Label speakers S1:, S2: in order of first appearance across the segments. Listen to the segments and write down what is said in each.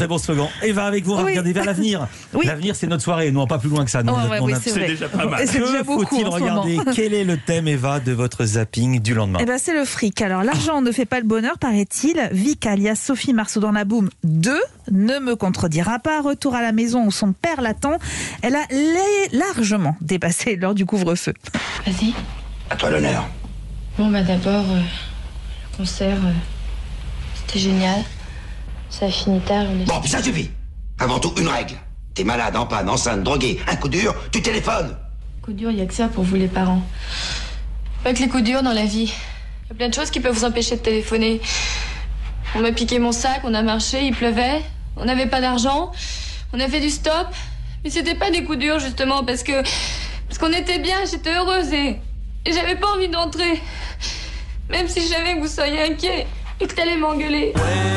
S1: Très bon slogan. Eva, avec vous, on va regarder vers l'avenir.
S2: Oui.
S1: L'avenir, c'est notre soirée. Non, pas plus loin que ça. Non,
S2: c'est
S3: déjà pas mal.
S2: C'est déjà
S1: que
S2: beaucoup
S1: faut-il
S2: en ce
S1: regarder?
S2: moment.
S1: Quel est le thème, Eva, de votre zapping du lendemain?
S2: Eh ben, c'est le fric. Alors, l'argent ne fait pas le bonheur, paraît-il. Vic, alias Sophie Marceau dans la boum 2, ne me contredira pas. Retour à la maison où son père l'attend. Elle a largement dépassé l'heure du couvre-feu.
S4: Vas-y.
S5: À toi l'honneur.
S4: Bon, bah d'abord, le concert, c'était génial. Ça a fini tard.
S5: Bon, puis ça suffit. Avant tout, une règle. T'es malade, en panne, enceinte, drogué, un coup dur, tu téléphones.
S4: Coup dur, il n'y a que ça pour vous les parents. Pas que les coups durs dans la vie. Il y a plein de choses qui peuvent vous empêcher de téléphoner. On m'a piqué mon sac, on a marché, il pleuvait, on n'avait pas d'argent, on a fait du stop. Mais c'était pas des coups durs justement parce qu'on était bien, j'étais heureuse et j'avais pas envie d'entrer. Même si je savais que vous soyez inquiet et que t'allais m'engueuler.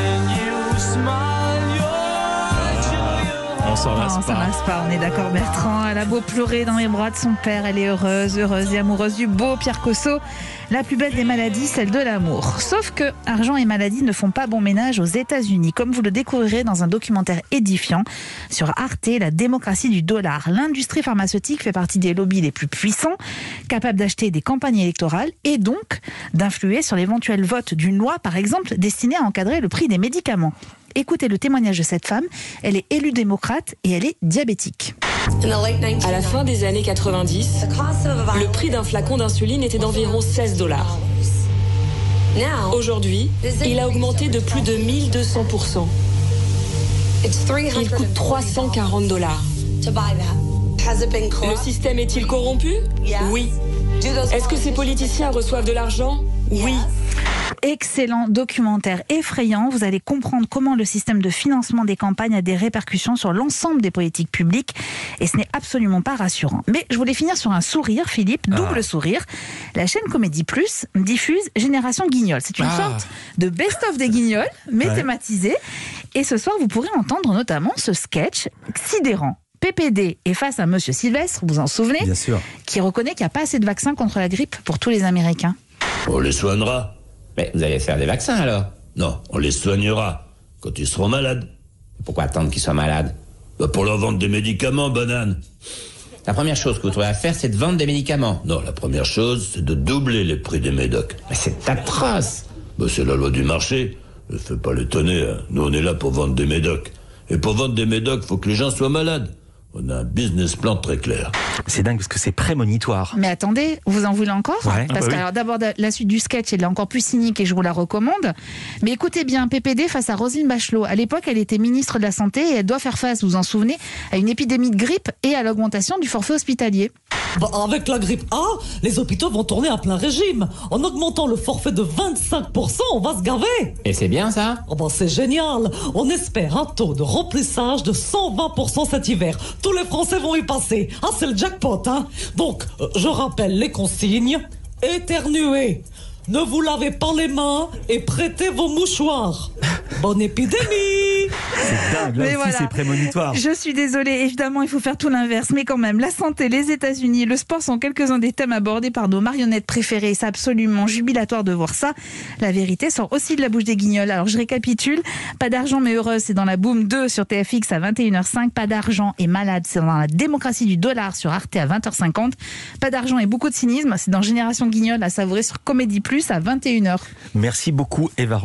S3: On s'en
S2: Non,
S3: lasse
S2: ça
S3: pas.
S2: passe pas, on est d'accord Bertrand. Elle a beau pleurer dans les bras de son père, elle est heureuse et amoureuse du beau Pierre Cosso. La plus belle des maladies, celle de l'amour. Sauf que argent et maladie ne font pas bon ménage aux États-Unis, comme vous le découvrirez dans un documentaire édifiant sur Arte, la démocratie du dollar. L'industrie pharmaceutique fait partie des lobbies les plus puissants, capables d'acheter des campagnes électorales et donc d'influer sur l'éventuel vote d'une loi, par exemple, destinée à encadrer le prix des médicaments. Écoutez le témoignage de cette femme. Elle est élue démocrate et elle est diabétique.
S6: À la fin des années 90, le prix d'un flacon d'insuline était d'environ $16. Aujourd'hui, il a augmenté de plus de 1200%. Il coûte $340. Le système est-il corrompu? Oui. Est-ce que ces politiciens reçoivent de l'argent? Oui.
S2: Excellent documentaire effrayant. Vous allez comprendre comment le système de financement des campagnes a des répercussions sur l'ensemble des politiques publiques et ce n'est absolument pas rassurant. Mais je voulais finir sur un sourire, Philippe, double sourire. La chaîne Comédie Plus diffuse Génération Guignol. C'est une sorte de best-of des Guignols, mais thématisé. Et ce soir, vous pourrez entendre notamment ce sketch sidérant. PPD est face à Monsieur Sylvestre, vous en souvenez?
S1: Bien sûr.
S2: Qui reconnaît qu'il n'y a pas assez de vaccins contre la grippe pour tous les Américains.
S7: On les soignera.
S8: Mais vous allez faire des vaccins alors?
S7: Non, on les soignera quand ils seront malades.
S8: Pourquoi attendre qu'ils soient malades?
S7: Bah pour leur vendre des médicaments, banane.
S8: La première chose que vous trouvez à faire, c'est de vendre des médicaments.
S7: Non, la première chose, c'est de doubler les prix des médocs.
S8: Mais c'est atroce.
S7: Bah c'est la loi du marché. Ne fais pas l'étonner, hein. Nous, on est là pour vendre des médocs. Et pour vendre des médocs, faut que les gens soient malades. On a un business plan très clair.
S1: C'est dingue parce que c'est prémonitoire.
S2: Mais attendez, vous en voulez encore?
S1: Ouais.
S2: Parce que alors, d'abord, la suite du sketch, elle est encore plus cynique et je vous la recommande. Mais écoutez bien, PPD face à Roselyne Bachelot. À l'époque, elle était ministre de la Santé et elle doit faire face, vous vous en souvenez, à une épidémie de grippe et à l'augmentation du forfait hospitalier.
S9: Bah, avec la grippe A, les hôpitaux vont tourner à plein régime. En augmentant le forfait de 25%, on va se gaver.
S8: Et c'est bien ça?
S9: Oh bah c'est génial. On espère un taux de remplissage de 120% cet hiver. Tous les Français vont y passer. Ah, c'est le jackpot, hein. Donc, je rappelle les consignes. Éternuez. Ne vous lavez pas les mains et prêtez vos mouchoirs. Bonne épidémie.
S1: C'est dingue, là
S2: Mais
S1: aussi
S2: voilà.
S1: c'est prémonitoire.
S2: Je suis désolée, évidemment, il faut faire tout l'inverse. Mais quand même, la santé, les États-Unis, le sport sont quelques-uns des thèmes abordés par nos marionnettes préférées. C'est absolument jubilatoire de voir ça. La vérité sort aussi de la bouche des Guignols. Alors, je récapitule. Pas d'argent mais heureuse, c'est dans la Boom 2 sur TFX à 21h05. Pas d'argent et malade, c'est dans la démocratie du dollar sur Arte à 20h50. Pas d'argent et beaucoup de cynisme, c'est dans Génération Guignol à savourer sur Comédie Plus à 21h.
S1: Merci beaucoup, Eva.